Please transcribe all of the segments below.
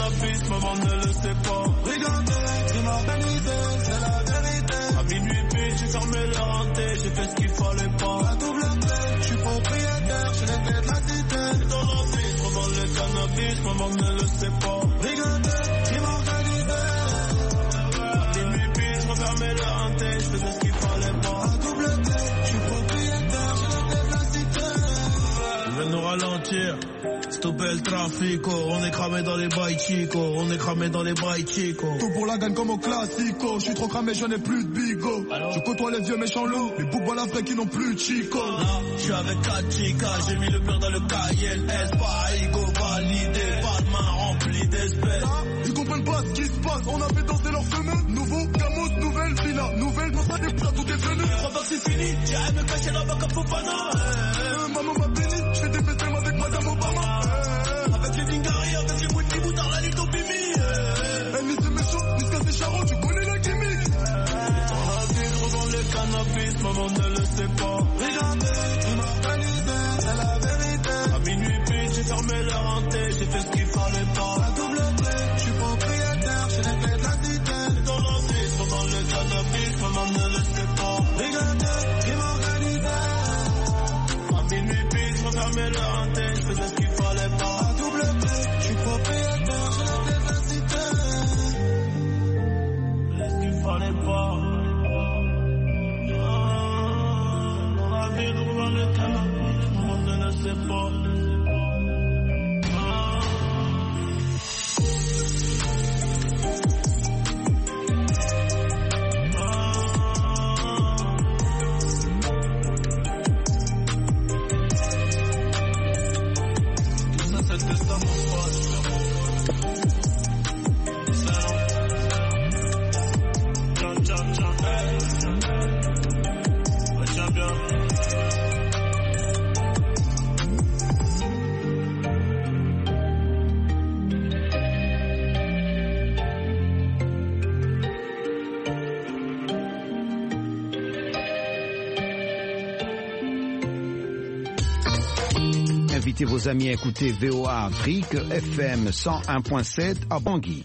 cannabis, maman ne le sait pas. Brigandé, crime organisé, c'est la vérité. À minuit pile, j'ai fermé le renté, j'ai fait ce qu'il fallait pas. La double paix, je suis propriétaire, j'ai les clés de la cité. C'est dans l'office, revends le cannabis, maman ne le sait pas. Brigandé, crime organisé. À minuit pile, je refermais le renté, je faisais ce qu'il fallait pas. La double paix, je suis propriétaire, j'ai les clés de la cité. Ils veulent nous ralentir. Stopper le trafic, on est cramé dans les bails chico, on est cramé dans les bails chico. Tout pour la gagne comme au classico, je suis trop cramé, je n'ai plus de bigot. Je côtoie les vieux méchants loups, les boucs la vraie qui n'ont plus de chico. Là, je suis avec 4 chicas, j'ai mis le mur dans le cahier, pas ego validé, pas de main remplie d'espèces. Là, ils comprennent pas ce qui se passe, on a fait danser leur fenêtre. Nouveau Camos, nouvelle villa, nouvelle dans sa départ, tout est venu. Je crois pas que c'est fini, j'irai me cacher là-bas comme Fofana. Maman m'a béni, je fais des BTM avec Madame Obama. Avec les Zingari, avec les Mouti Boutard, la lutte au Bimi. Ni c'est méchant, ni c'est charron, tu connais la gimmick. Dans la ville, revends le cannabis, maman ne le sait pas. Regardez, crime organisé, c'est la vérité. À minuit pile, j'ai fermé le renté, j'ai fait ce qu'il fallait pas. La double paix, je suis propriétaire, j'ai les clés de la cité. Dans la ville, revends le cannabis, maman ne le sait pas. Regardez, crime organisé. À minuit pile, je refermais le renté, je faisais ce qu'il fallait pas. La double paix, je suis propriétaire, j'ai les clés de la cité. Est-ce qu'il fallait pas? Dans la ville, revends le cannabis, maman ne le sait pas. Invitez vos amis à écouter VOA Afrique FM 101.7 à Bangui.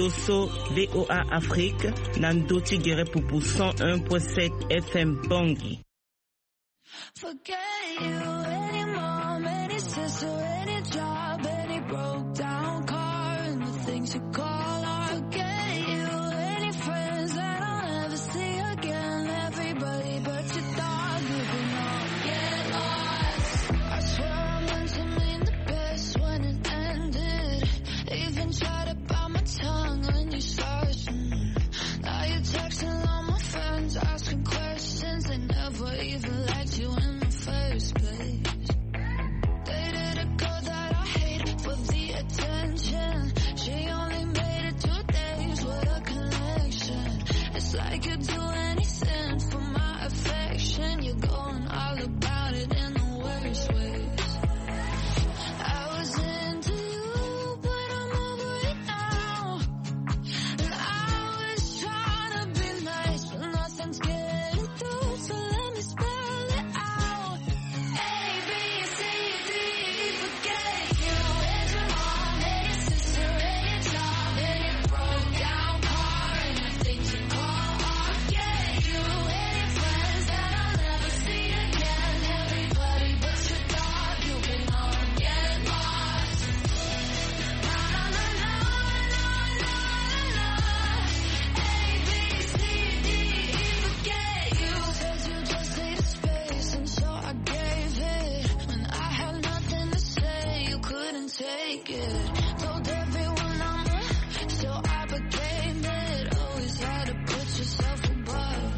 Loso VOA Afrique Nandoti Gere Pupu 101.7 FM Bangui. Forget you, any mom, any sister, any job, any broke down car, and the things you call art. Forget you, any friends that I'll never see again. Everybody but your dog, you can all get lost. I swear I meant to mean the best when it ended. Even tried to bite my tongue when you started. Now you're texting all my friends, asking questions. They never even liked you in the first place. Dated a girl that I hate for the attention. She only made it 2 days with a connection. It's like you'd do anything for my affection. You're going all about it in the worst ways. I was into you, but I'm over it now. And I was trying to be nice, but nothing's getting through, so let me spell it out. A, B, C, D, forget you. And your mom, and your sister, and your job, and your broke down car, and the things you call art. Forget you, and your friends that I'll never see again. Everybody but your dog, you can all get lost. Na na na na na na na. A, B, C, D, forget you. Said you just needed space, and so I gave it. When I had nothing to say, you couldn't take it. Told everyone I'm a, so I became it. Always had to put yourself above.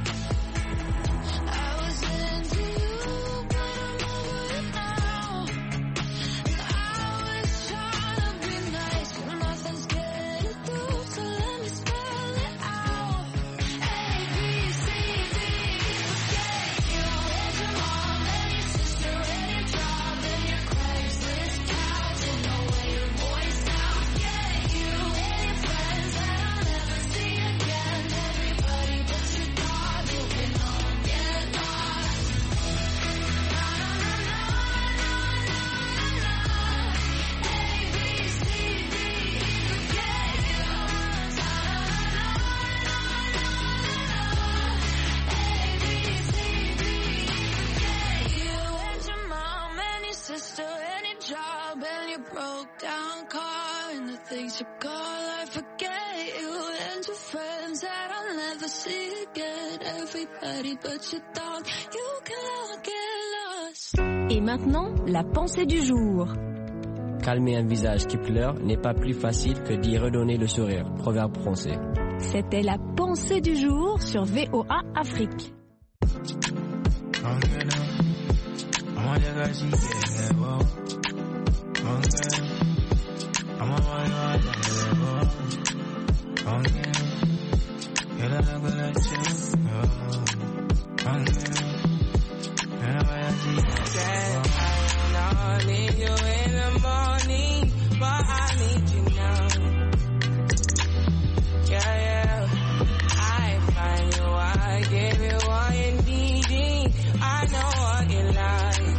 I was into you, but I'm over it now. And I was trying to be nice, but nothing's getting through, so let me spell it out. A, B, C, D, forget you. And your mom, and your sister, and your job, and your Craigslist couch, and the way your voice sounds. Forget you, and your friends that I'll never see again. Everybody but your dog, you can all get lost. Na na na na na na na. A, B, C, D, forget you. Na na na na na na. A, B, C, D, forget you. And your mom, and your sister, and your job, and your broke down car, and the things you call art. Forget you, and your friends that I'll never see again. Everybody but your dog, you can all get lost. Et maintenant, la pensée du jour. Calmer un visage qui pleure n'est pas plus facile que d'y redonner le sourire. Proverbe français. C'était la pensée du jour sur VOA Afrique. I need you in the morning, but I need you now. Yeah, yeah. I find you, I give you all you need. I know what you like.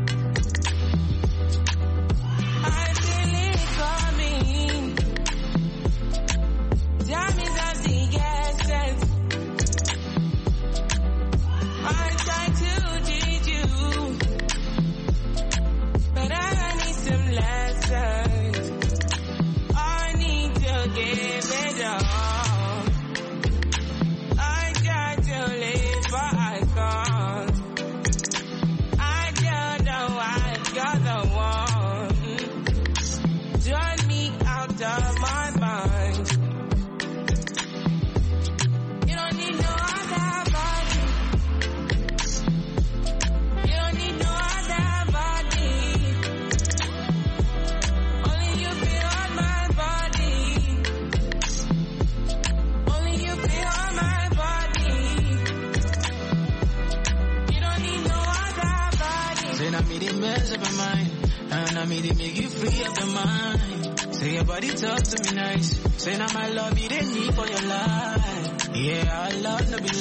I feel it coming. Time is of the essence. I try to teach you, but I need some lessons. I need to give it all. I try to live, but I can't. I don't know why you're the one. Drawn me out of my mind. You don't need no other body. You don't need no other body. Only you feel on my body. Only you feel on my body. You don't need no other body. Say I made it mess up your mind, and I made it make you free up your mind. Say your body talk to me nice. Say now my love you didn't need for your life. Yeah, I love to be